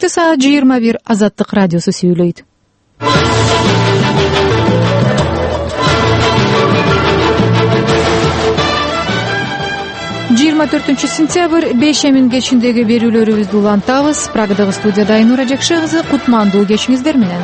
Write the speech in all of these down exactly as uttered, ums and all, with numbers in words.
Кечте саат жыйырма бир Азаттык радиосу сүйлөйт. жыйырма төртүнчү сентябрь бейшемин кечиндеги берүүлөрүбүздү улантабыз. Прагадагы студияда Айнура Жакшы кызы, кутмандуу кечиңиздер менен.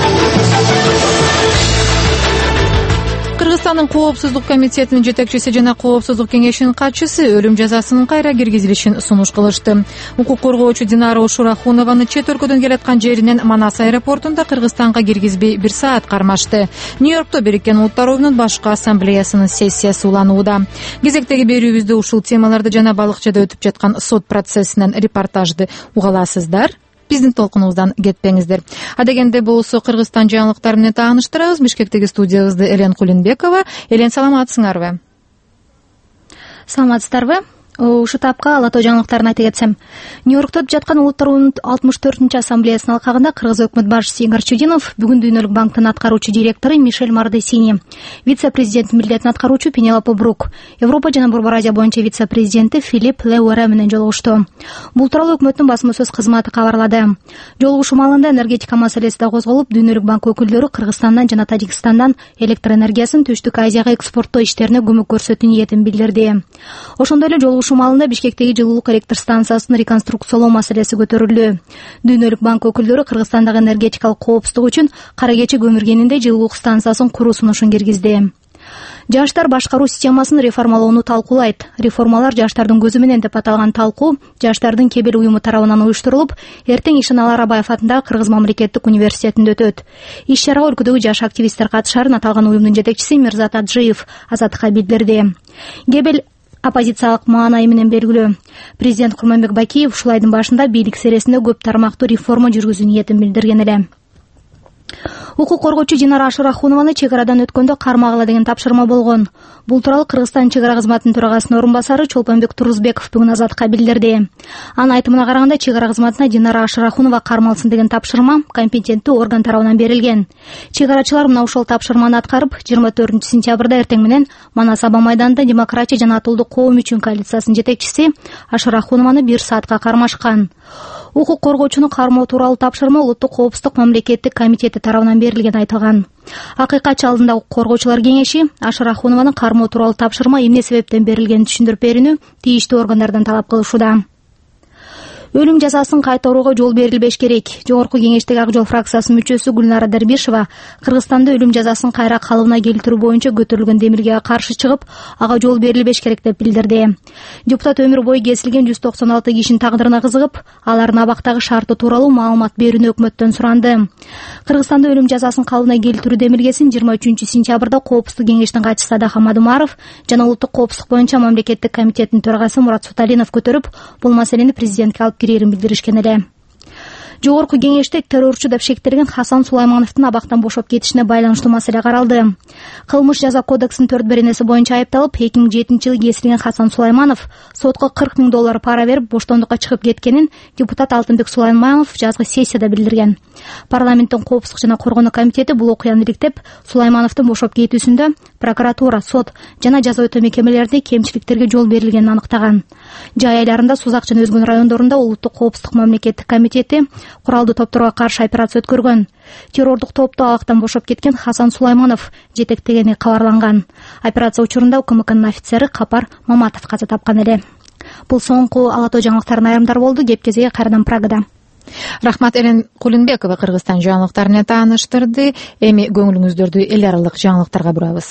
Кыргызстандын Коопсуздук комитетинин жетекчиси жана Коопсуздук кеңешинин катчысы өлүм жазасынын кайра киргизилишин сунуш кылышты. Укук коргоочу Динара Ушурахунованы чет өлкөдөн келаткан жеринен Манас аэропортунда Кыргызстанга киргизбей бир саат кармашты. Нью-Йоркто Бириккен Улуттар Оюнунун башкы ассамблеясынын сессиясы уланууда. Кезектеги берүүбүздө ушул темаларды жана балыкчада өтүп жаткан сот процессинен репортажды уга аласыздар. Биздин толкунубуздан кетпеңиздер. Адегенде болсо Кыргызстан жаңылыктары менен тааныштырабыз. Бишкектеги студиябызды Элен Кулинбекова. Элен, саламатсыңарбы? Саламатсыздарбы? Ушу тапка ала тоо жаңылыктарын айта кетсем, Нью-Йоркто жаткан Улуттар Оюнунун алтымыш төртүнчү ассамблеясынын алкагында Кыргыз өкмөт башчысы Игорь Чудинов, бүгүн Дүйнөлүк банктын аткаруучу директору Мишель Мардесини, вице-президент милдетин аткаруучу Пенелопа Брук, Европа жана Борбор Азия боюнча вице-президенти Филипп Леуэра менен жолугушту. Бул тууралуу өкмөттүн басма сөз кызматы кабарлады. Жолугушуу маалында энергетика маселеси да козголуп, Дүйнөлүк банк өкүлдөрү Кыргызстандан жана Тажикстандан электр энергиясын Түштүк Азияга экспорттоо иштерине көмөк көрсөтүү ниетин билдирди. Ошондой эле жолугушуу маалында Бишкектеги жылуулук электр станциясын реконструкциялоо маселеси көтөрүлдү. Дүйнөлүк банк өкүлдөрү Кыргызстандагы энергетикалык коопсуздук үчүн кара кечи көмүргенинде жылуулук станциясын куруу сунушун киргизди. Жаштар башкаруу системасын реформалоону талкуулайт. Реформалар жаштардын көзү менен деп аталган талкуу жаштардын кебел уюму тарабынан уюштурулуп, эртең Ишеналы Арабаев атындагы Кыргыз мамлекеттик университетинде өтөт. Иш-чарага өлкөдөгү жаш активисттер катышарын аталган уюмдун жетекчиси Мирзат Аджиев Азаттыкка билдирди. Кебел оппозициялык маанайы менен белгилүү. Президент Курманбек Бакиев ушул айдын башында бийлик сересинде көп тармактуу реформа жүргүзүү ниетин билдирген эле. Укук коргоочу Динара Ушурахунованы чек арадан өткөндө кармагыла деген тапшырма болгон. Бул тууралуу Кыргызстан чек ара кызматынын төрагасынын орун басары Чолпонбек Турузбеков бүгүн Азаттыкка билдирди. Анын айтымына караганда, чек ара кызматына Динара Ушурахунова кармалсын деген тапшырма компетенттүү орган тарабынан берилген. Чек арачылар мына ушул тапшырманы аткарып, жыйырма төртүнчү сентябрда эртең менен Манас аба майданында Демократия жана Атуулдук коом үчүн коалициясынын жетекчиси Ушурахунованы бир саатка кармашкан. Укук коргоочуну кармоо тууралуу тапшырма Улуттук коопсуздук мамлекеттик комитети тарабынан берилген айтылган. Акыйкатчы алдында укук коргоочулар кеңеши Ушурахунованын кармоо тууралуу тапшырма эмне себептен берилгенин түшүндүрүп берүүнү тийиштүү органдардан талап кылышууда. Өлүм жазасын кайтарууга жол берилбеш керек. Жогорку кеңештеги Ак Жол фракциясынын мүчөсү Гүлнара Дербишева Кыргызстанда өлүм жазасын кайра калыбына келтирүү боюнча көтөрүлгөн демилгеге каршы чыгып, ага жол берилбеш керек деп билдирди. Депутат өмүр бою кесилген жүз токсон алты кишинин тагдырына кызыгып, алардын абактагы шарты тууралуу маалымат берүүнү өкмөттөн суранды. Кыргызстанда өлүм жазасын калыбына келтирүү демилгесин жыйырма үчүнчү сентябрда Коопсуздук кеңештин катчысы Садак Хамадумаров жана Улуттук коопсуздук боюнча мамлекеттик комитеттин төрагасы Мурат Суталинов көтөрүп, бул маселени президентке алып кирерин билдиришкен эле. Жогорку кеңеште террорчу деп шектелген Хасан Сулаймановдун абактан бошоп кетишине байланыштуу маселе каралды. Кылмыш жаза кодексинин төрт беренеси боюнча айыпталып, эки миң жетинчи жылы кесилген Хасан Сулайманов сотко кырк миң доллар пара берип боштондукка чыгып кеткенин депутат Алтынбек Сулайманов жазгы сессияда билдирген. Парламенттин коопсуздук жана коргонуу комитети бул окуяны иликтеп, Сулаймановдун бошоп кетүүсүндө прокуратура, сот жана жаза өтөө мекемелеринде кемчиликтерге жол берилгенин аныктаган. Жай айларында Сузак жана өзгө райондорунда Улуттук коопсуздук мамлекеттик комитети куралдуу топторго каршы операция өткөргөн. Террордук топту абактан бошоп кеткен Хасан Сулайманов жетектегени кабарланган. Операция учурунда УКМКнын офицери Капар Маматов каза тапкан эле. Бул соңку ала тоо жаңылыктардын айрымдары болду. Кеп кезеге кайрадан Прагада. Рахмат, Элен Кулинбекова Кыргызстан жаңылыктары менен тааныштырды. Эми көңүлүңүздөрдү эл аралык жаңылыктарга бурабыз.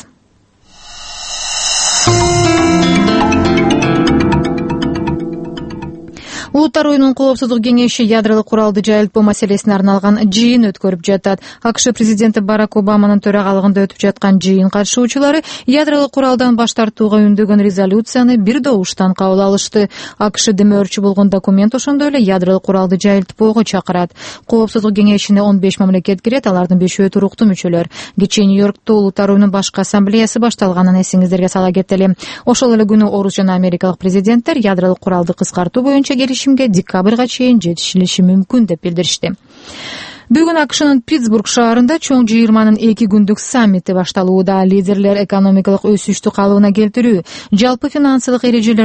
Улуттар Оюнунун Коопсуздук кеңеши ядролук куралды жайылтпоо маселесине арналган жыйын өткөрүп жатат. АКШ президенти Барак Обаманын төрагалыгында өтүп жаткан жыйын катышуучулары ядролук куралдан баш тартууга үндөгөн резолюцияны бир добуштан кабыл алышты. АКШ демөөрчү болгон документ ошондой эле ядролук куралды жайылтпоого чакырат. Коопсуздук кеңешине он беш мамлекет кирет, алардын бешөө туруктуу мүчөлөр. Кечээ Нью-Йоркто Улуттар Оюнунун башкы ассамблеясы башталганын эсиңиздерге сала кетели. Ошол эле күнү Орус жана Америкалык президенттер ядролук куралды кыскартуу боюнча келишимге декабрга чейин жетишилиши мүмкүн деп билдиришти. Бүгүн АКШнын Питтсбург шаарында чоң жыйырманын эки күндүк саммити башталууда. Лидерлер экономикалык өсүштү калыбына келтирүү, жалпы финансылык эрежелерди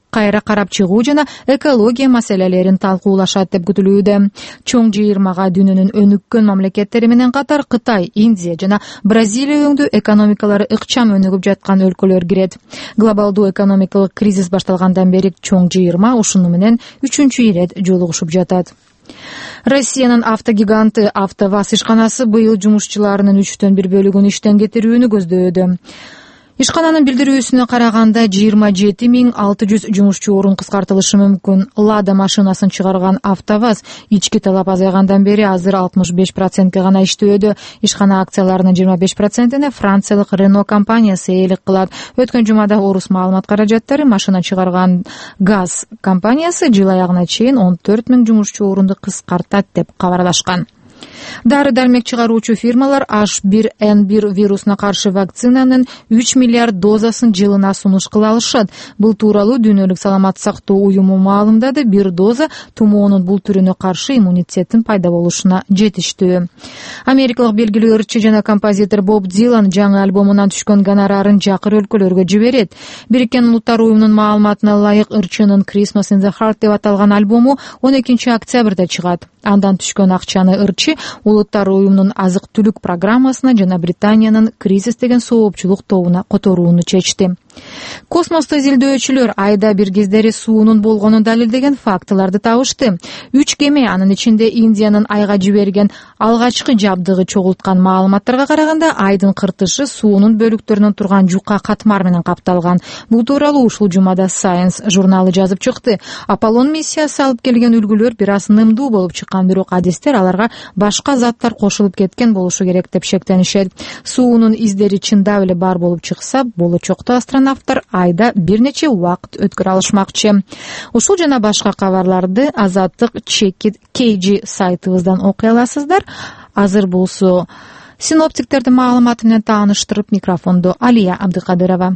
кайра карап чыгуу жана экология маселелерин талкуулашат деп күтүлүүдө. Чоң жыйырмага дүйнөнүн өнүккөн мамлекеттери менен катар Кытай, Индия жана Бразилия өңдүү экономикалары ыкчам өнүгүп жаткан өлкөлөр кирет. Глобалдуу экономикалык кризис башталгандан бери чоң жыйырма ушуну менен үчүнчү ирет жолугушуп жатат. Россиянын автогиганты АвтоВАЗ ишканасы быйыл жумушчуларынын үчтөн бир бөлүгүн иштен кетирүүнү көздөөдө. Ишкананын билдирүүсүнө караганда жыйырма жети миң алты жүз жумушчу орун кыскартылышы мүмкүн. Лада машинасын чыгарган АвтоВАЗ ички талап азайгандан бери азыр алтымыш беш процентке гана иштөөдө. Ишкана акцияларынын жыйырма беш процентине франциялык Renault компаниясы ээлик кылат. Өткөн жумада Орус маалымат каражаттары машина чыгарган ГАЗ компаниясы жыл аягына чейин он төрт миң жумушчу орунду кыскартат деп кабарлашкан. Дары-дармек чыгаруучу фирмалар эйч бир эн бир вирусуна каршы вакцинанын үч миллиард дозасын жылына сунуш кыла алышат. Бул тууралуу Дүйнөлүк саламат сактоо уюму маалымдады. Бир доза тумоонун бул түрүнө каршы иммунитеттин пайда болушуна жетиштүү. Америкалык белгилүү ырчы жана композитор Боб Дилан жаңы альбомунан түшкөн гонорарын жакыр өлкөлөргө жиберет. Бириккен Улуттар уюмунун маалыматына ылайык, ырчынын Christmas in the Heart деп аталган альбому он экинчи октябрда чыгат. Андан түшкөн акчаны ырчы Улуттар уюмунун азык-түлүк программасына жана Британиянын кризис деген соопчулук тобуна которууну чечти. Космосто изилдөөчүлөр айда бир кездери суунун болгонун далилдеген фактыларды табышты. Үч кеме, анын ичинде Индиянын айга жиберген алгачкы жабдыгы чогулткан маалыматтарга караганда айдын кыртышы суунун бөлүктөрүнөн турган жука катмар менен капталган. Бул тууралуу ушул жумада Science журналы жазып чыкты. Аполлон миссиясы алып келген үлгүлөр бир аз нымдуу болуп чыккан, бирок адистер аларга башка заттар кошулуп кеткен болушу керек деп шектенишет. Суунун издери чындап эле бар болуп чыкса, болочокто астронавттар айда бир нече убакыт өткөрө алышмакчы. Ушул жана башка кабарларды Азаттык Check It кей джи сайтыбыздан окуй аласыздар. Азыр болсо синоптиктердин маалыматы менен тааныштырып, микрофондо Алия Абдыкадырова.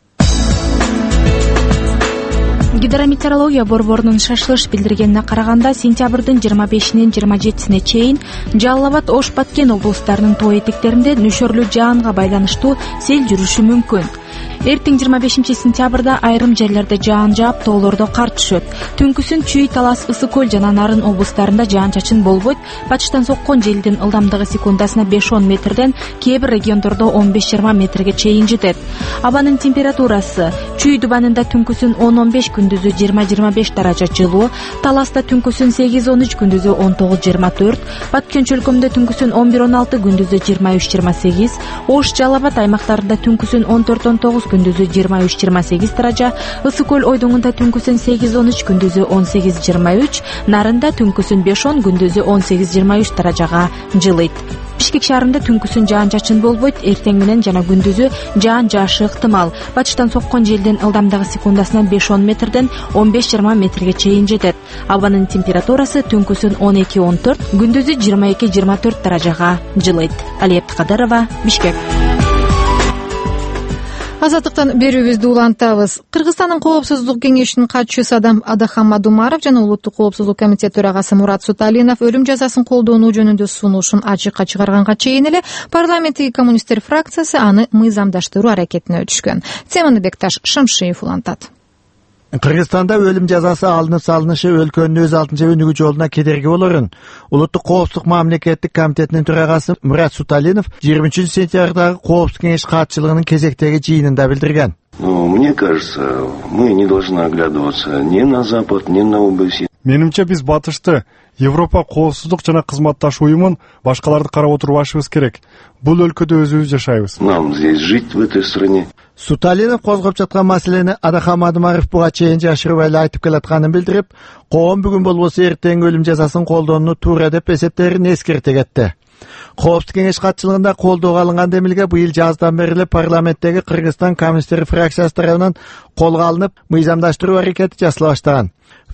Гидрометеорология борборунун шашылыш билдиргенине караганда, сентябрдын жыйырма бешинен жыйырма жетисине чейин Жалал Абад, Ош, Баткен облустарынын тоо этектеринде нөшөрлүү жаанга байланыштуу сел жүрүшү мүмкүн. Эртең жыйырма бешинчи сентябрда айрым жерлерде жаан жаап, тоолордо кар түшөт. Түнкүсүн Чүй, Талас, Ысык көл жана Нарын облустарында жаан-чачын болбойт. Батыштан соккон желдин ылдамдыгы секундасына беш он метрден, кээ бир региондордо он беш жыйырма метрге чейин жетет. Абанын температурасы: Чүй дубанында түнкүсүн он он беш, күндүзү жыйырма жыйырма беш даража жылуу, Таласта түнкүсүн сегиз он үч, күндүзү он тогуз жыйырма төрт, Баткен чөлкөмдө түнкүсүн он бир он алты, күндүзү жыйырма үч жыйырма сегиз, Ош, Жалал Абад аймактарында түнкүсүн он төрт он тогуз, күндүзү жыйырма үч жыйырма сегиз даража, Ысык көл ойдоңунда түнкүсүн сегиз он үч, күндүзү он сегиз жыйырма үч, Нарында түнкүсүн беш он, күндүзү он сегиз жыйырма үч даражага жылыйт. Бишкек шаарында түнкүсүн жаан-чачын болбойт, эртең менен жана күндүзү жаан жаашы ыктымал. Батыштан соккон желдин ылдамдыгы секундасына беш он метрден он беш жыйырма метрге чейин жетет. Абанын температурасы түнкүсүн он эки он төрт, күндүзү жыйырма эки жыйырма төрт даражага жылыйт. Алия Абдыкадырова, Бишкек. Азаттыктан берүүбүздү улантабыз. Кыргызстандын Коопсуздук кеңешинин катчысы Адахам Мадумаров жана Улуттук Коопсуздук комитет төрагасы Мурат Суталинов өлүм жазасын колдонуу жөнүндө сунушун ачыкка чыгарганга чейин эле парламенттеги коммунисттер фракциясы аны мыйзамдаштыруу аракетине өтүшкөн. Теманы Бекташ Шамшиев улантат. Кыргызстанда өлүм жазасы алынып салынышы өлкөнүн өз алтынча өнүгүү жолуна кедерги болорун Улуттук коопсуздук мамлекеттик комитетинин төрагасы Мурат Суталинов жыйырма үчүнчү сентябрдагы Коопсуздук кеңеш катчылыгынын кезектеги жыйынында билдирген. Ну, мне кажется, мы не должны оглядываться ни на Запад, ни на ОБСЕ. Менимче биз батышты, Европа коопсуздук жана кызматташ уюмун башкаларды карап отурбашыбыз керек. Бул өлкөдө өзүбүз жашайбыз. Нам здесь жить в этой стране. Суталинов козгоп жаткан маселени Адахам Мадумаров буга чейин жашырбай эле айтып келатканын билдирип, коом бүгүн болбосо эртең өлүм жазасын колдонууну туура деп эсептерин эскерте кетти. Коопсуздук кеңеш катчылыгында колдоого алынган демилге быйыл жаздан бери эле парламенттеги Кыргызстан коммунисттер фракциясы тарабынан колго алынып, мыйзамдаштыруу аракети жасала баштаган.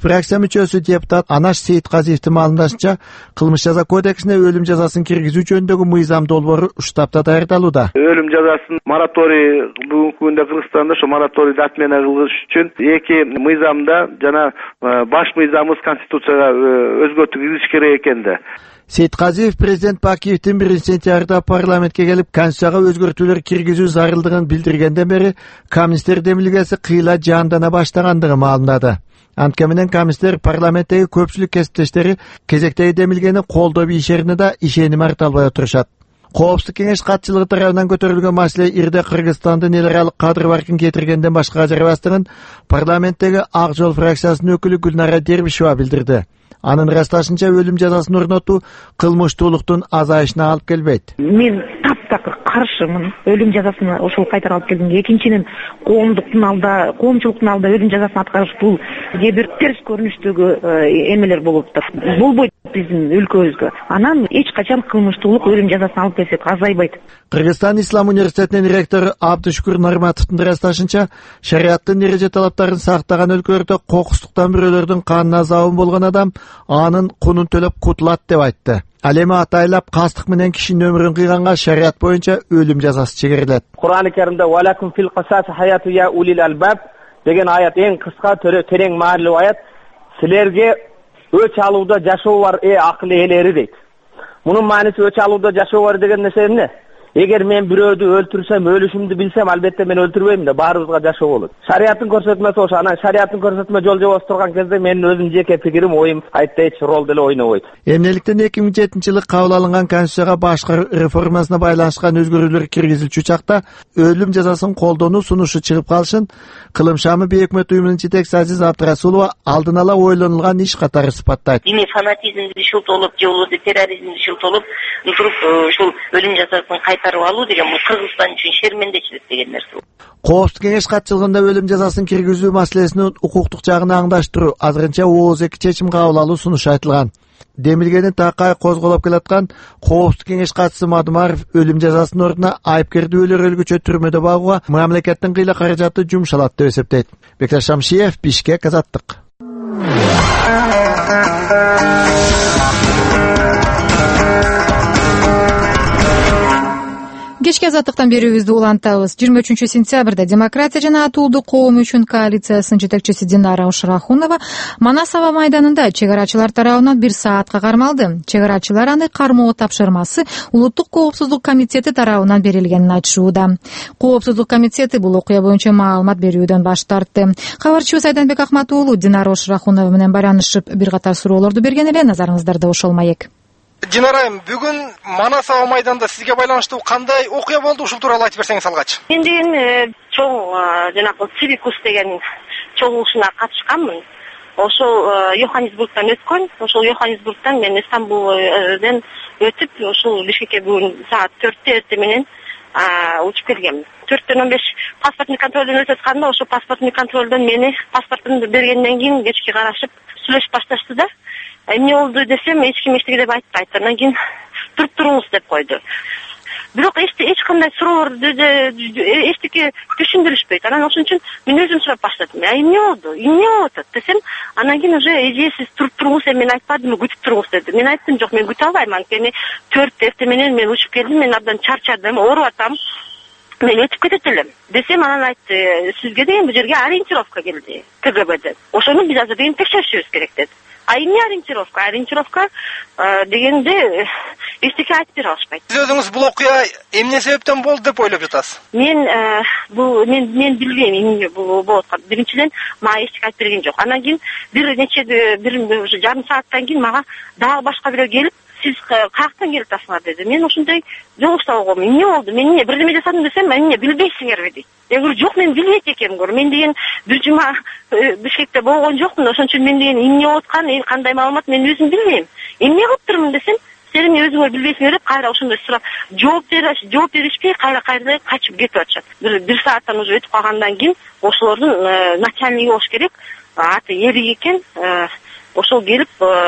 фракция мүчөсү депутат Анаш Сейитказиевдин маалымдашынча, кылмыш жаза кодексине өлүм жазасын киргизүү жөнүндөгү мыйзам долбоору уштапта даярдалууда. Өлүм жазасын мораторий бүгүнкү күндө Кыргызстанда ошо мораторийди отмена кылыш үчүн эки мыйзамда жана баш мыйзамыбыз конституцияга өзгөртүү киргизиш керек экен да. Сейитказиев президент Бакиевдин биринчи сентябрда парламентке келип конституцияга өзгөртүүлөр киргизүү зарылдыгын билдиргенден бери коммунисттер демилгеси кыйла жандана баштагандыгын маалымдады. Антке менен коммунисттер парламенттеги көпчүлүк кесиптештери кезектеги демилгени колдоп ийишерине да ишеним арта албай отурушат. Коопсуздук кеңеш катчылыгы тарабынан көтөрүлгөн маселе ирде Кыргызстандын эл аралык кадр баркын кетиргенден башка ажырабастыгын парламенттеги Ак Жол фракциясынын өкүлү Гүлнара Дербишева билдирди. Анын ырасташынча өлүм жазасын орнотуу кылмыштуулуктун азайышына алып келбейт. Мен таптакыр каршымын өлүм жазасына ошол кайтара алып келгенге. Экинчиден, коомдуктун алдында, коомчулуктун алдында өлүм жазасын аткарыш бул бир терс көрүнүштөгү эмелер болуп атат. Болбойт биздин өлкөбүзгө. Анан эч качан кылмыштуулук өлүм жазасын алып келсек азайбайт. Кыргызстан Ислам университетинин ректору Абдышкур Нарматовдун ырасташынча, шариаттын эреже талаптарын сактаган өлкөлөрдө кокустуктан бирөөлөрдүн канына заабын болгон адам анын кунун төлөп кутулат деп айтты. Ал эми атайлап кастык менен кишинин өмүрүн кыйганга шарият боюнча өлүм жазасы чегерилет. Кур'ан-ы Каримде «Валакум фил кысас хаяту я улил албаб» деген аят эң кыска, терең маанилүү аят. Силерге өч алууда жашоо бар э акыл ээлери дейт. Мунун мааниси өч алууда жашоо бар деген нерсе эмне? Эгер мен бирөөдү өлтүрсөм, өлүшүмдү билсем, албетте мен өлтүрбөйм да, баарыбызга жашоо болот. Шариаттын көрсөтмөсү ошо. Анан шариаттын көрсөтмө жол жобосу турган кезде менин өзүм жеке пикирим, оюм айтты эч рол деле ойнобойт. Эмнеликтен эки миң жетинчи жылы кабыл алынган конституцияга башкаруу реформасына байланышкан өзгөрүүлөр киргизилчү чакта өлүм жазасын колдонуу сунушу чыгып калышын Кылымшамы бейөкмөт уюмунун жетекчиси Азиз Абдрасулова алдын ала ойлонулган иш катары сыпаттайт. Диний фанатизмди шылтолуп, же болбосо терроризмди шылтолуп, туруп ушул өлүм жазасын кайтарып алуу деген бул Кыргызстан үчүн шермендечилик деген нерсе. Коопсуздук кеңеш катчылыгында өлүм жазасын киргизүү маселесинин укуктук жагын аңдаштыруу, азырынча ооз эки чечим кабыл алуу сунушу айтылган. Демилгени такай козголоп келаткан Коопсуздук кеңеш катчысы Мадумаров өлүм жазасынын ордуна айыпкерди өлөр өлгүчө түрмөдө багууга мамлекеттин кыйла каражаты жумшалат деп эсептейт. Бекташ Шамшиев, Бишкек, Азаттык. Кечки азаттыктан берүүбүздү улантабыз. жыйырма үчүнчү сентябрда Демократия жана Атуулдуу коом үчүн коалициясынын жетекчиси Динара Ушрахунова Манас аба майданында чек арачылар тарабынан бир саатка кармалды. Чек арачылар аны кармоо тапшырмасы Улуттук коопсуздук комитети тарабынан берилгенин айтышууда. Коопсуздук комитети бул окуя боюнча маалымат берүүдөн баш тартты. Кабарчыбыз Айданбек Акмат уулу Динара Ушрахунова менен байланышып бир катар суроолорду берген эле, назарыңыздарда ошол маек. Динара айым, бүгүн Манас аба майданында сизге байланыштуу кандай окуя болду, ушул тууралуу айтып берсеңиз алгач. Мен деген чоң жанагы Цивикус деген чогулушуна катышканмын. Ошол Йоханнесбургтан өткөн, ошол Йоханнесбургтан мен Стамбулдан өтүп, ошол Бишкекке бүгүн саат төрттө эртең менен учуп келгем. төрттөн он беш паспортный контролдон өтүп атканда, ошол паспортный контролдон мени паспортумду бергенден кийин кечки карашып, сүйлөшүп башташты да. Эмне болду десем, эч ким эчтеке деп айтпайт. Андан кийин туруп туруңуз деп койду. Бирок эч кандай суроолорду эчтеке түшүндүрүшпөйт. Анан ошон үчүн мен өзүм сурап баштадым. Эмне болду? Эмне болуп атат десем, анан кийин уже эже сиз туруп туруңуз, мен айтпадымбы, күтүп туруңуз деди. Мен айттым, жок, мен күтө албайм. Анткени төрт эртең менен мен учуп келдим, мен абдан чарчадым, ооруп атам. Мен өтүп кетет элем десем, анан айтты, сизге деген бул жерге ориентировка келди КГБден. Ошону биз азыр деген текшеришибиз керек деди. А эмне ориентировка? Ориентировка дегенде эчтеке айтып бере алышпайт. Сиз өзүңүз бул окуя эмне себептен болду деп ойлоп жатасыз? Мен бул мен мен билбейм эмне болуп аткан. Биринчиден мага эчтеке айтып берген жок. Андан кийин бир нече бир жарым сааттан кийин мага дагы башка бирөө келип, сиз каяктан келип атасыңар деди. Мен ошондой жогуш табылгам. Эмне болду? Мен эмне бирдеме жасадым десем, эмне билбейсиңерби дейт. Я говорю, жок, мен билбейт экенмин. Мен деген бир жума Бишкекте болгон жокмун. Ошон үчүн мен деген эмне болуп аткан, кандай маалымат мен өзүм билбейм. Эмне кылып турмун десем, силер эмне өзүңөр билбейсиңер деп кайра ошондой сурап, жооп бериш, жооп беришпей кайра кайра качып кетип атышат. Бир бир сааттан уже өтүп калгандан кийин ошолордун начальниги болуш керек. Аты Эрик экен. Ошол келип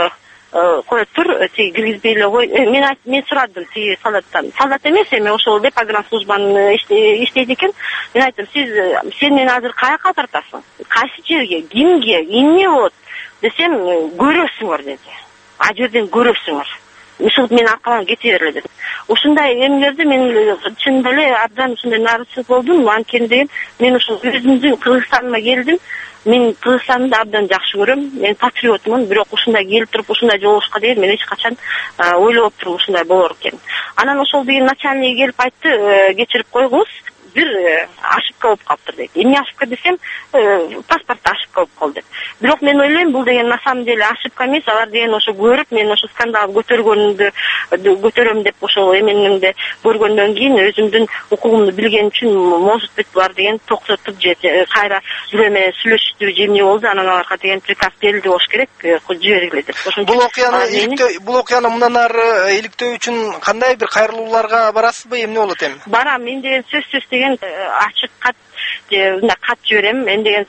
коюп тур, тиги киргизбей эле кой. Мен мен сурадым тиги солдаттан. Солдат эмес, эми ошол эле погранслужбанын иштейт экен. Мен айттым, сиз сен мени азыр каяка тартасың? Кайсы жерге, кимге, эмне болот? десем, көрөсүңөр деди. А жерден көрөсүңөр. Ушул мен аркалан кете берле дедим. Ушундай эмелерди мен чын эле абдан ушундай нааразычылык болдум. Анткени мен ушул өзүмдүн Кыргызстаныма келдим. Мен Кыргызстанды абдан жакшы көрөм. Мен патриотмун, бирок ушундай келип туруп ушундай жолугушка дейин мен эч качан ойлоп турмун ушундай болор экен. Анан ошол деген начальник келип айтты, кечирип койгуңуз, бир ошибка болуп калыптыр дейт. Эмне ошибка десем, паспортто ошибка болуп калды деп. Бирок мен ойлойм, бул деген на самом деле ошибка эмес, алар деген ошо көрүп, мен ошо скандал көтөргөнүмдү көтөрөм деп ошол эменимди көргөндөн кийин өзүмдүн укугумду билген үчүн, может быть, булар деген токтотуп же кайра бирөө менен сүйлөшүштү, же эмне болду, анан аларга деген приказ берилди болуш керек, жибергиле деп. Бул окуяны иликтөө, бул окуяны мындан ары иликтөө үчүн кандай бир кайрылууларга барасызбы, эмне болот эми? Барам, мен деген сөзсүз деген ачык кат мындай кат жиберем. Мен деген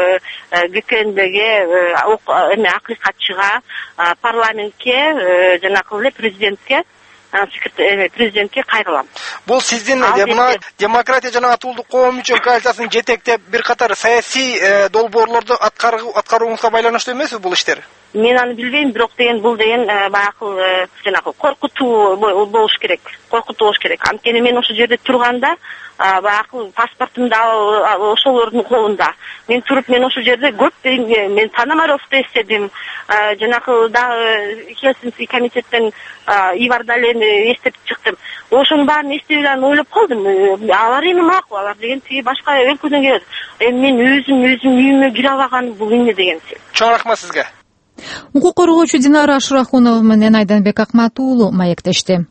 ГКНБге, эме акыл катчыга, парламентке, жанакы эле президентке, президентке кайрылам. Бул сиздин мына демократия жана атуулдук коом үчүн коалициясын жетектеп бир катар саясий долбоорлорду аткарууңузга байланыштуу эмеспи бул иштер? Мен аны билбейм, бирок деген бул деген баягы жанагы коркутуу болуш керек. Коркутуу болуш керек. Анткени мен ошол жерде турганда баягы паспортум да ошолордун колунда. Мен туруп, мен ошол жерде көп мен Пономаревду эстедим, жанагы дагы Хельсинки комитеттен Ивардалени эстеп чыктым. Ошонун баарын эстеп эле ойлоп калдым. Алар эми макул, алар деген тиги башка өлкөдөн келет. Эми мен өзүм өзүм үйүмө кире албаган бул эмне деген. Чоң рахмат сизге. Укук коргоочу Динара Ашурахунова менен Айданбек Акмат уулу маектешти.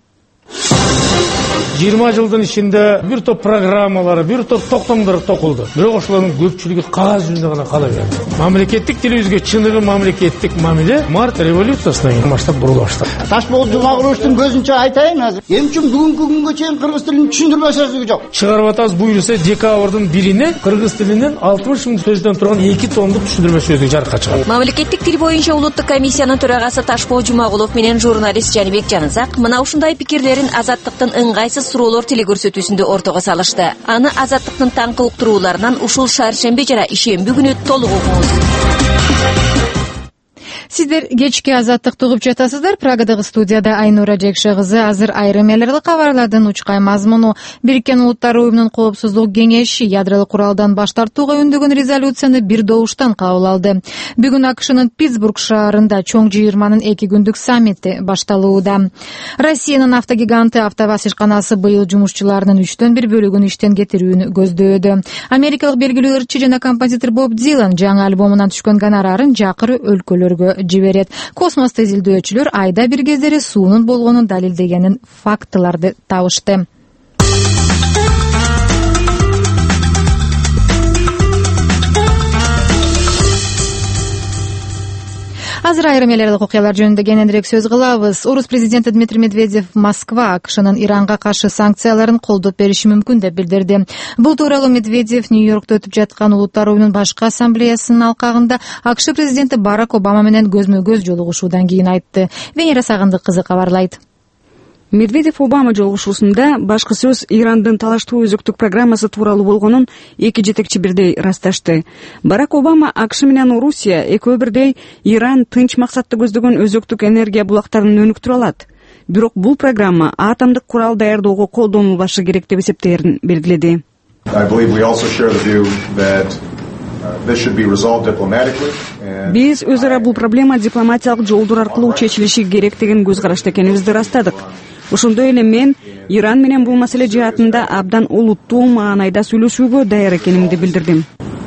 жыйырма жылдын ичинде бир топ программалар, бир топ токтомдор токулду. Бирок ошолордун көпчүлүгү кагаз жүзүндө гана кала берди. Мамлекеттик тилибизге чыныгы мамлекеттик мамиле март революциясынан кийин баштап бурула баштады. Ташбол Жумагуловдун көзүнчө айтайын азыр. Эмне үчүн бүгүнкү күнгө чейин кыргыз тилин түшүндүрбөй сөзү жок? Чыгарып атабыз буюрса декабрдын бирине кыргыз тилинин алтымыш миң сөздөн турган эки томдук түшүндүрмө сөздүк жарыкка чыгат. Мамлекеттик тил боюнча улуттук комиссиянын төрагасы Ташбол Жумагулов менен журналист Жаныбек Жанызак мына ушундай пикирлерин Азаттыктын ыңгайсыз суроолор тили көрсөтүүсүндө ортого салышты. Аны Азаттыктын таңкы уктурууларынан ушул шаршемби жана ишемби күнү толук угуңуз. Сиздер кечки Азаттыкты угуп жатасыздар. Прагадагы студияда Айнура Жекше кызы. Азыр айрым элерди кабарлардын учкай мазмуну. Бириккен Улуттар уюмунун коопсуздук кеңеши ядролук куралдан баш тартууга үндөгөн резолюцияны бир добуштан кабыл алды. Бүгүн АКШнын Питтсбург шаарында чоң жыйырманын эки күндүк саммити башталууда. Россиянын автогиганты АвтоВАЗ ишканасы быйыл жумушчуларынын үчтөн бир бөлүгүн иштен кетирүүнү көздөөдө. Америкалык белгилүү ырчы жана композитор Боб Дилан жаңы альбомунан түшкөн гонорарын жакыры өлкөлөргө жиберет. Космосто изилдөөчүлөр айда бир кездери суунун болгонун далилдегенин фактыларды табышты. Азыр айрым элердик окуялар жөнүндө кененирээк сөз кылабыз. Орус президенти Дмитрий Медведев Москва АКШнын Иранга каршы санкцияларын колдоп бериши мүмкүн деп билдирди. Бул тууралуу Медведев Нью-Йоркто өтүп жаткан Улуттар уюмунун башкы ассамблеясынын алкагында АКШ президенти Барак Обама менен көзмө-көз жолугушуудан кийин айтты. Венера Сагындык кызы кабарлайт. Медведев Обама жолугушуусунда башкы сөз Ирандын талаштуу өзөктүк программасы тууралуу болгонун эки жетекчи бирдей ырасташты. Барак Обама АКШ менен Орусия экөө бирдей Иран тынч максатты көздөгөн өзөктүк энергия булактарын өнүктүрө алат. Бирок бул программа атомдук курал даярдоого колдонулбашы керек деп эсептээрин белгиледи. Биз өз ара бул проблема дипломатиялык жолдор аркылуу чечилиши керек деген көз карашта экенибизди ырастадык. Ошондой эле мен Иран менен бул маселе жаатында абдан олуттуу маанайда сүйлөшүүгө даяр экенимди билдирдим.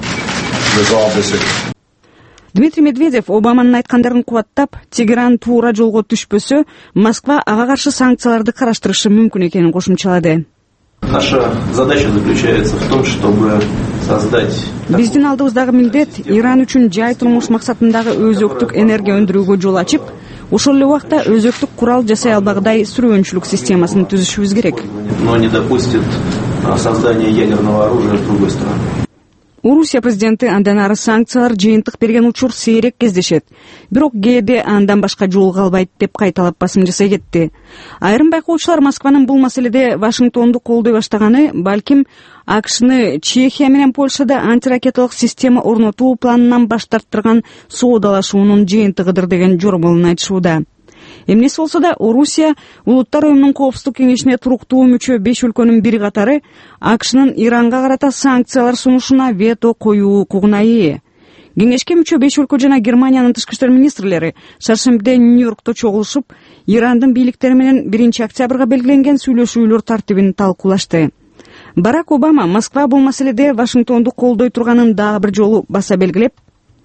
Дмитрий Медведев Обаманын айткандарын кубаттап, Тегеран туура жолго түшпөсө, Москва ага каршы санкцияларды караштырышы мүмкүн экенин кошумчалады. Наша задача заключается в том, чтобы создать... Биздин алдыбыздагы милдет Иран үчүн жай турмуш максатындагы өзөктүк энергия өндүрүүгө жол ачып, ошол эле убакта өзөктүк курал жасай албагыдай сүрөөнчүлүк системасын түзүшүбүз керек. Но не допустит создание ядерного оружия с другой стороны. Орусия президенти андан ары санкциялар жыйынтык берген учур сейрек кездешет. Бирок кээде андан башка жол калбайт деп кайталап басым жасай кетти. Айрым байкоочулар Москванын бул маселеде Вашингтонду колдой баштаганы балким АКШны Чехия менен Польшада антиракеталык система орнотуу планынан баш тарттырган соодалашуунун жыйынтыгыдыр деген жоромолун айтышууда. Эмнеси болсо да Орусия Улуттар уюмунун коопсуздук кеңешине туруктуу мүчө беш өлкөнүн бири катары АКШнын Иранга карата санкциялар сунушуна вето коюу укугуна ээ. Кеңешке мүчө беш өлкө жана Германиянын тышкы иштер министрлери шаршембиде Нью-Йоркто чогулушуп, Ирандын бийликтери менен биринчи октябрга белгиленген сүйлөшүүлөр тартибин талкуулашты. Барак Обама Москва бул маселеде Вашингтонду колдой турганын дагы бир жолу баса белгилеп,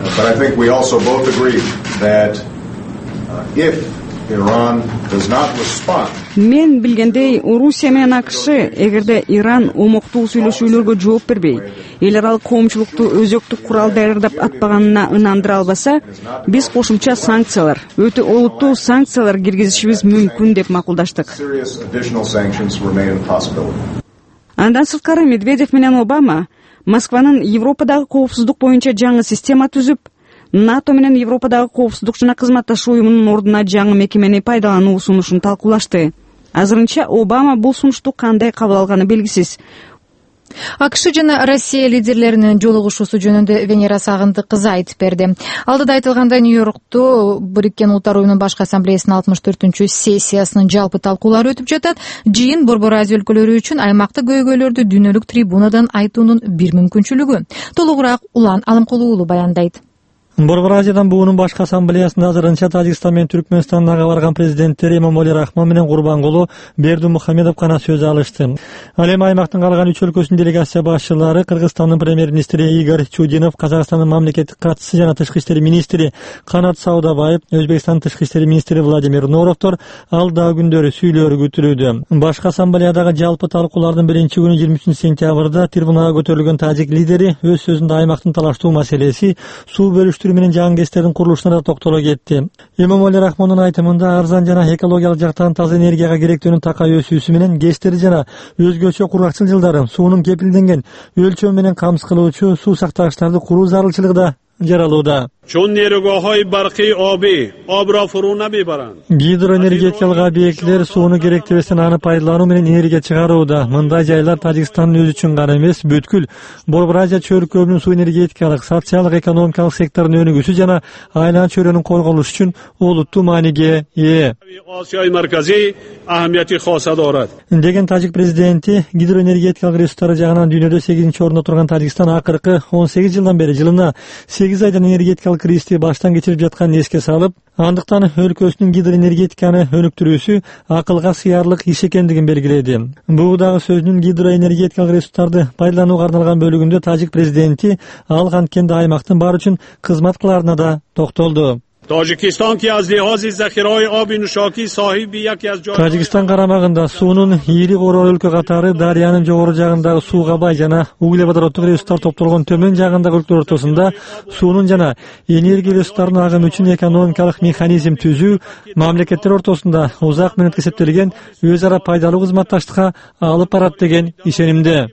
мен билгендей Орусия менен АКШ эгерде Иран омоктуу сүйлөшүүлөргө жооп бербей, эл аралык коомчулукту өзөктүк курал даярдап атпаганына ынандыра албаса, биз кошумча санкциялар, өтө олуттуу санкциялар киргизишибиз мүмкүн деп макулдаштык. Андан сырткары Медведев менен Обама Москванын Европадагы коопсуздук боюнча жаңы система түзүп, НАТО менен Европадагы коопсуздук жана кызматташуу уюмунун ордуна жаңы мекемени пайдалануу сунушун талкуулашты. Азырынча Обама бул сунушту кандай кабыл алганы белгисиз. АКШ жана Россия лидерлеринин жолугушуусу жөнүндө Венера Сагындыккызы айтып берди. Алдыда айтылгандай, Нью-Йоркто Бириккен Улуттар уюмунун башкы ассамблеясынын алтымыш төртүнчү сессиясынын жалпы талкуулары өтүп жатат. Жыйын Борбор Азия өлкөлөрү үчүн аймактык көйгөйлөрдү дүйнөлүк трибунадан айтуунун бир мүмкүнчүлүгү. Толугураак Улан Алымкулуу уулу баяндайт. Борбор Азиядан буунун башкы ассамблеясында азырынча Тажикстан менен Түркмөнстандагы барган президенттери Эмомали Рахмон менен Курбангулу Бердимухамедов гана сөз алышты. Ал эми аймактын калган үч өлкөсүнүн делегация башчылары Кыргызстандын премьер-министри Игорь Чудинов, Казакстандын мамлекеттик катчысы жана тышкы иштер министри Канат Саудабаев, Өзбекстандын тышкы иштер министри Владимир Норовдор алдагы күндөрү сүйлөөрү күтүлүүдө. Башкы ассамблеядагы жалпы талкуулардын биринчи күнү жыйырма үчүнчү сентябрда трибунага көтөрүлгөн тажик лидери өз сөзүндө аймактын талаштуу маселеси, суу бөлүштүрүү менен жаңы ГЭСтердин курулушуна да токтоло кетти. Эмомали Рахмондун айтымында арзан жана экологиялык жактан таза энергияга керектөөнүн такай өсүүсү менен ГЭСтер жана өзгөчө кургакчыл жылдары суунун кепилденген өлчөм менен камсыз кылуучу суу сактагычтарды куруу зарылчылыгы да жаралууда. Гидроэнергетикалык объектлер сууну керектебестен аны пайдалануу менен энергия чыгарууда. Мындай жайлар Тажикстандын өзү үчүн гана эмес, бүткүл Борбор Азия чөйрөкөбүнүн суу энергетикалык, социалдык, экономикалык секторунун өнүгүүсү жана айлан чөйрөнүн корголушу үчүн олуттуу мааниге ээ деген тажик президенти гидроэнергетикалык ресурстары жагынан дүйнөдө сегизинчи орунда турган Тажикстан акыркы он сегиз жылдан бери жылына сегиз айдан энергетикалык кризисти баштан кечирип жатканын эске салып, андыктан өлкөсүнүн гидроэнергетиканы өнүктүрүүсү акылга сыярлык иш экендигин белгиледи. Бул дагы сөзүнүн гидроэнергетикалык ресурстарды пайдаланууга арналган бөлүгүндө тажик президенти ал анткенде аймактын баары үчүн кызмат кылаарына да токтолду. Тажикстан карамагында суунун ири короо өлкө катары дарыянын жогору жагындагы сууга бай жана углеводороддук ресурстар топтолгон төмөн жагындагы өлкөлөр ортосунда суунун жана энергия ресурстарынын агымы үчүн экономикалык механизм түзүү мамлекеттер ортосунда узак мөөнөткө эсептелген өз ара пайдалуу кызматташтыкка алып барат деген ишенимде.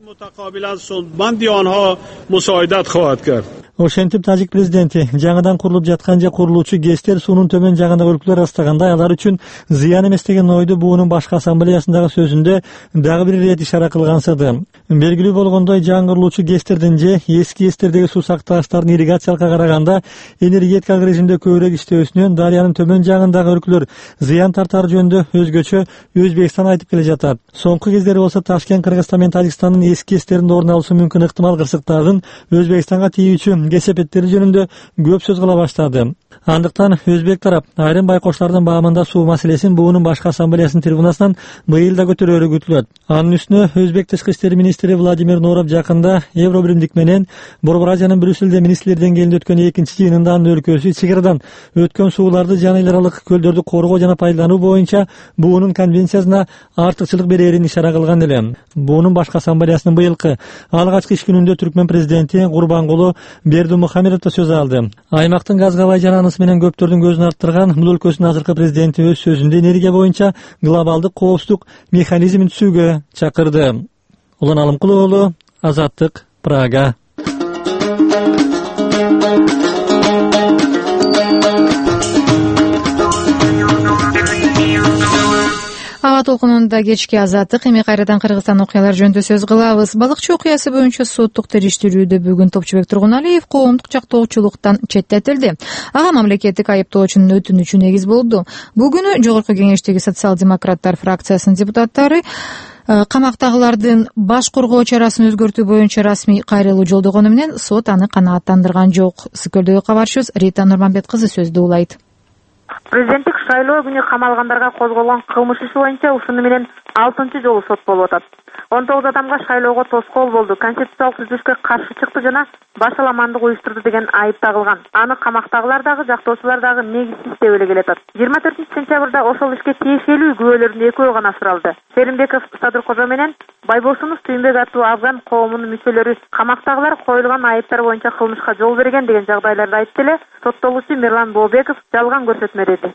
Ошентип тажик президенти жаңыдан курулуп жаткан же курулуучу ГЭСтер суунун төмөн жагындагы өлкөлөр астагандай алар үчүн зыян эмес деген ойду буунун башкы ассамблеясындагы сөзүндө дагы бир ирет ишара кылгансыды. Белгилүү болгондой, жаңырылуучу ГЭСтердин же эски ГЭСтердеги суу сактагычтардын ирригациялыкка караганда энергетикалык режимде көбүрөөк иштөөсүнөн дарыянын төмөн жагындагы өлкөлөр зыян тартары жөнүндө өзгөчө Өзбекстан айтып келе жатат. Соңку кездери болсо Ташкент, Кыргызстан менен Тажикстандын эски ГЭСтеринде орун алуусу мүмкүн ыктымал кырсыктардын Өзбекстанга тийүүчү кесепеттери жөнүндө көп сөз кыла баштады. Андыктан өзбек тарап айрым байкочлардын баамында суу маселесин буунун башкы ассамблеясынын трибунасынан быйыл да көтөрөөрү күтүлөт. Анын үстүнө өзбек тышкы иштер министри Владимир Норов жакында Евро биримдик менен Борбор Азиянын Брюссельде министрлер деңгээлинде өткөн экинчи жыйынында анын өлкөсү чыгардан өткөн сууларды жана эл аралык көлдөрдү коргоо жана пайдалануу боюнча буунун конвенциясына артыкчылык берерин ишара кылган эле. Буунун башкы ассамблеясынын быйылкы алгачкы иш күнүндө Түркмөн президенти Курбангулу Бердимухамедов да сөз алды. Аймактын газга бай жана анысы менен көптөрдүн көзүн арттырган бул өлкөсүнүн азыркы президенти өз сөзүндө энергия боюнча глобалдык коопсуздук механизмин түзүүгө чакырды. Улан Алымкулуу, Азаттык, Прага. Аба толкунунда кечки азаттык эми кайрадан Кыргызстан окуялары жөнүндө сөз кылабыз. Балыкчы окуясы боюнча соттук териштирүүдө бүгүн Топчубек Тургуналиев коомдук жактоочулуктан четтетилди. Ага мамлекеттик айыптоочунун өтүнүчү негиз болду. Бүгүнү жогорку кеңештеги социал-демократтар фракциясынын депутаттары камактагылардын баш коргоо чарасын өзгөртүү боюнча расмий кайрылуу жолдогону менен сот аны канааттандырган жок. Сүкөлдөгү кабарчыбыз Рита Нурманбет кызы сөздү улайт. Президенттик шайлоо күнү камалгандарга козголгон кылмыш иши боюнча ушуну менен алтынчы жолу сот болуп атат. он тогуз адамга шайлоого тоскоол болду, конституциялык түзүлүшкө каршы чыкты жана башаламандык уюштурду деген айып тагылган. Аны камактагылар дагы, жактоочулар дагы негизсиз деп эле келатат. жыйырма төртүнчү сентябрда ошол ишке тиешелүү күбөлөрдүн экөө гана суралды. Шеримбеков Садыркожо менен Байбосунов Түйүнбек аттуу афган коомунун мүчөлөрү камактагылар коюлган айыптар боюнча кылмышка жол берген деген жагдайларды айтты эле соттолуучу Мирлан Бообеков жалган көрсөтмө деди.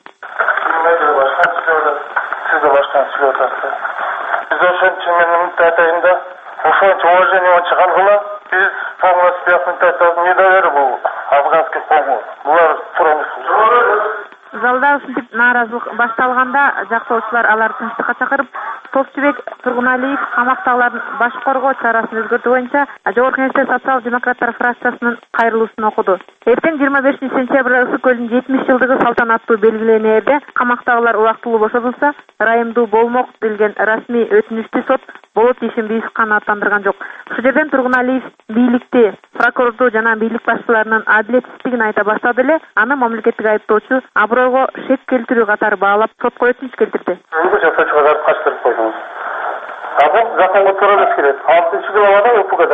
Сиз да башканы сүйлөп атасыз. Биз ошончо мен мынтип айтайын да, ошончо уважение менен чыгаргыла, биз полностью мынтип недоверие бул афганский коому. Булар туура эмес. Залда ушинтип нааразылык башталганда жактоочулар аларды тынчтыкка чакырып, Топчубек Тургуналиев камактагылардын баш коргоо чарасын өзгөртүү боюнча жогорку кеңеште социал-демократтар фракциясынын кайрылуусун окуду. Эртең жыйырма бешинчи сентябрда Ысык көлүнүн жетимиш жылдыгы салтанаттуу белгиленээрде камактагылар убактылуу бошотулса, ырайымдуу болмок делген расмий өтүнүштү сот болот ишин канааттандырган жок. Ушул жерден Тургуналиев бийликти, прокуратура жана бийлик башчыларынын адилетсиздигин айта баштады эле, аны мамлекеттик айыптоочу абройго шек келтирүү катары баалап сотко өтүнүч келтирди. А бул законго туура эмес келет. алтынчы главада УКМда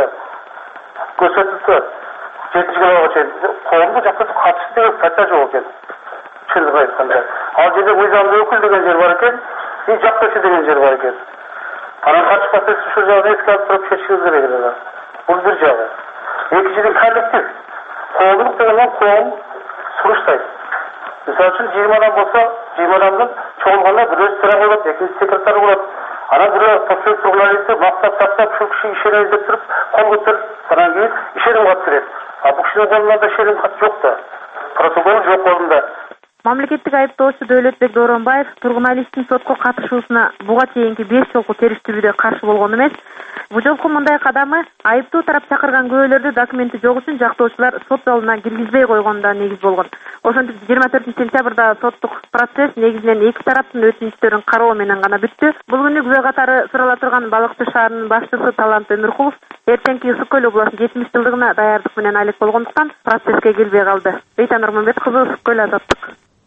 көрсөтүлсө, жетинчи главага чейин коомдук жактоочу катышы деген статья жок экен. Чындыгын айтканда, ал жерде мыйзамдуу өкүл деген жер бар экен, и жактоочу деген жер бар экен. Анан катышпаса ушул жагын эске алып туруп чечишиңиз керек эле. Бул бир жагы. Экинчиден коллектив. Коомдук деген коом суруштайт. Мисалы үчүн жыйырма адам болсо, жыйырма адамдын чогулганда бирөө сыра болот, экинчи секретарь болот. Анан бирөө Топчубек Тургуналиевди мактап тактап ушул киши ишене издеп туруп, кол көтөрүп, анан кийин ишеним кат берет. А бул кишинин колунда да ишеним кат жок да. Протокол жок колунда. Мамлекеттик айыптоочу Дөөлөтбек Дооронбаев Тургуналиевдин сотко катышуусуна буга чейинки беш жолку териштирүүдө каршы болгон эмес. Бул жолку мындай кадамы айыптуу тарап чакырган күбөлөрдү документи жок үчүн жактоочулар сот залына киргизбей койгонуна негиз болгон. Ошентип жыйырма төртүнчү сентябрда соттук процесс негизинен эки тараптын өтүнүчтөрүн кароо менен гана бүттү. Бул күнү күбө катары сурала турган Балыкчы шаарынын башчысы Талант Өмүркулов эртеңки Ысык көл областынын жетимиш жылдыгына даярдык менен алек болгондуктан процесске келбей калды. Рита Нурманбет кызы, Ысык көл, Азаттык.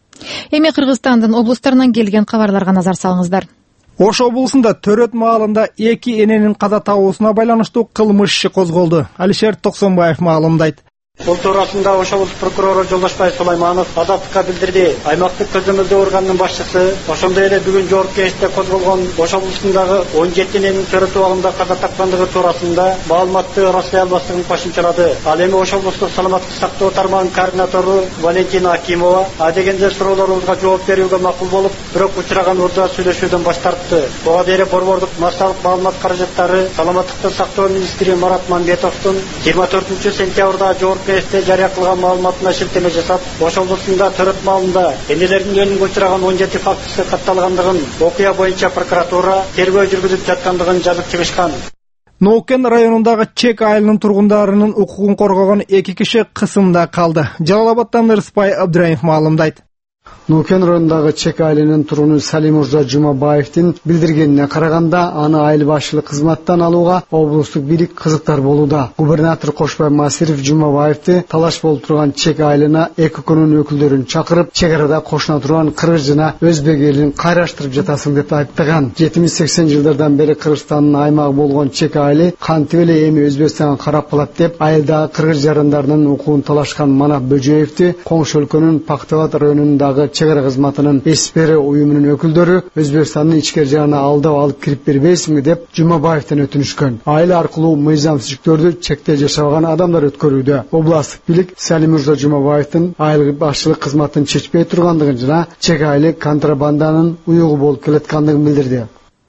Эми Кыргызстандын облустарынан келген кабарларга назар салыңыздар. Ош облусунда Төрөт маалында эки эненин каза табуусуна байланыштуу кылмыш иши козголду. Алишер Токсонбаев маалымдайт. Бул туурасында Ош облус прокурору Жолдошбай Сулайманов Азаттыкка билдирди. Аймактык көзөмөлдөө органынын башчысы ошондой эле бүгүн жогорку кеңеште козголгон Ош облусундагы он жети эненин Төрөт абагында каза тапкандыгы туурасында маалыматты растай албастыгын кошумчалады. Ал эми Ош облустук саламаттык сактоо тармагынын координатору Валентина Акимова а дегенде суроолорубузга жооп берүүгө макул болуп, бирок учураган учурда сүйлөшүүдөн баш тартты. Буга дейин борбордук массалык маалымат каражаттары саламаттыкты сактоо министри Марат Мамбетовдун жыйырма төртүнчү сентябрда жогорку кеңеште жарыя кылган маалыматына шилтеме жасап, Ош облусунда Төрөт маалында энелердин өлүмгө учураган он жети фактысы катталгандыгын, окуя боюнча прокуратура тергөө жүргүзүп жаткандыгын жазып чыгышкан. Ноукен районундагы Чек айылынын тургундарынын укугун коргогон эки киши кысымда калды. Жалал-Абадтан Ырыспай Абдраимов маалымдайт. Нукен районундагы Чек айылынын тургуну Салим Мурза Жумабаевдин билдиргенине караганда, аны айыл башчылык кызматтан алууга облустук бийлик кызыктар болууда. Губернатор Кошбай Масиров Жумабаевди талаш болуп турган Чек айылына эки өлкөнүн өкүлдөрүн чакырып, чек арада кошуна турган кыргыз жана өзбек элин кайраштырып жатасың деп айыптаган. жетимиш сексен жылдардан бери Кыргызстандын аймагы болгон Чек айылы кантип эле эми Өзбекстанга карап калат деп айылдагы кыргыз жарандарынын укугун талашкан Манап Бөжөевди коңшу өлкөнүн Пактабад районундагы чек ара кызматынын эспери уюмунун өкүлдөрү Өзбекстандын ичкери жарана алдап алып кирип бербейсиңби деп Жумабаевден өтүнүшкөн. Айыл аркылуу мыйзамсыздыктарды чекте жашабаган адамдар өткөрүүдө. Областтык бийлик Салим Мурза Жумабаевдин айыл башчылык кызматын чечпей тургандыгын жана чек айылы контрабанданын уюгу болуп келаткандыгын билдирди.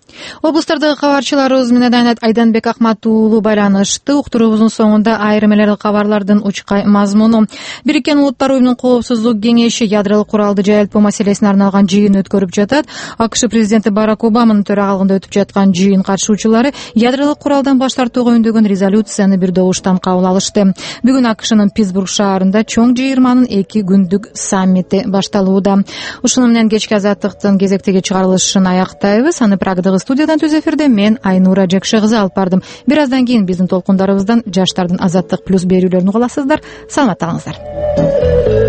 Облустардагы кабарчыларыбыз менен Айданбек Акмат уулу байланышты. Уктуруубуздун соңунда айрым эле кабарлардын учкай мазмуну. Бириккен Улуттар уюмунун коопсуздук кеңеши ядролук куралды жайылтпоо маселесине арналган жыйын өткөрүп жатат. АКШ президенти Барак Обаманын төрагалыгында өтүп жаткан жыйын катышуучулары ядролук куралдан баш тартууга үндөгөн резолюцияны бир добуштан кабыл алышты. Бүгүн АКШнын Питтсбург шаарында чоң жыйырманын эки күндүк саммити башталууда. Ушуну менен кечки азаттыктын кезектеги чыгарылышын аяктайбыз. Аны Прагдагы студиядан түз эфирде мен Айнура Жекше кызы алып бардым. Бир аздан кийин биздин толкундарыбыздан жаштардын азаттык плюс берүүлөрүн угуласыздар. Саламатта калыңыздар.